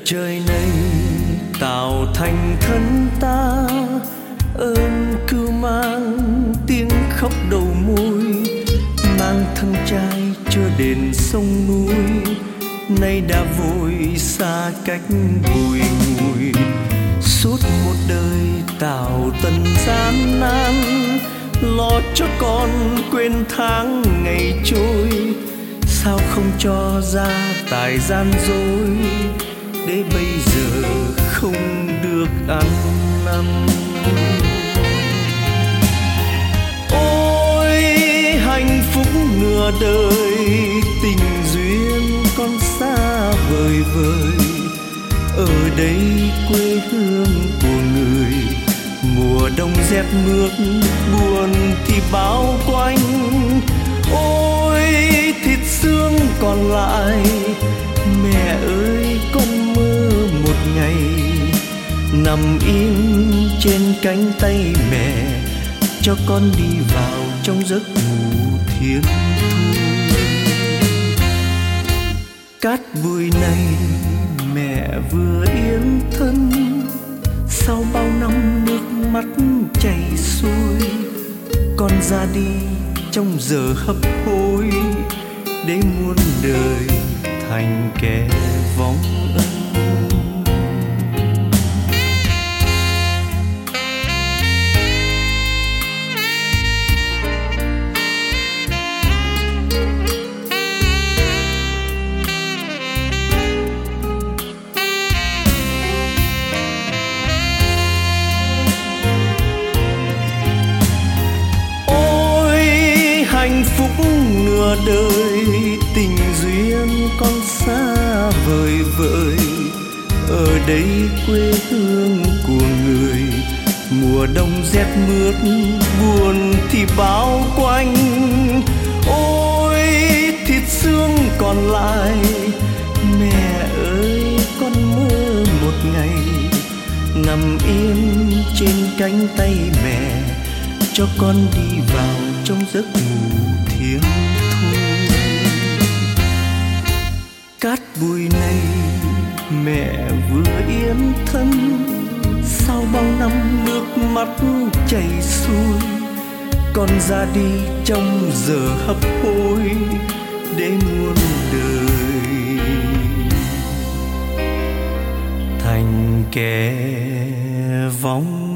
trời này tạo thành thân ta, ơn cưu mang tiếng khóc đầu môi, mang thân trai chưa đền sông núi, nay đã vội xa cách bùi ngùi. Suốt một đời tạo tần gian nan, lo cho con quên tháng ngày trôi, sao không cho ra tài gian dối, để bây giờ không được ăn năn. Ôi hạnh phúc nửa đời, tình duyên con xa vời vời, ở đây quê hương của người, mùa đông rét mướt buồn thì bao quanh. Ôi thịt xương còn lại, mẹ ơi con mơ một ngày nằm im trên cánh tay mẹ, cho con đi vào trong giấc ngủ thiêng thu. Cát bụi này mẹ vừa yên thân, sau bao năm nước mắt chảy xuôi, con ra đi trong giờ hấp hối, để muôn đời thành kẻ vong ân. Hạnh phúc nửa đời, tình duyên con xa vời vợi, ở đây quê hương của người, mùa đông rét mướt buồn thì bao quanh. Ôi thịt xương còn lại, mẹ ơi con mơ một ngày nằm yên trên cánh tay mẹ, cho con đi vào trong giấc ngủ thiêng thu. Cát bụi này mẹ vừa yên thân, sau bao năm nước mắt chảy xuôi, con ra đi trong giờ hấp hối, để muôn đời thành kẻ vong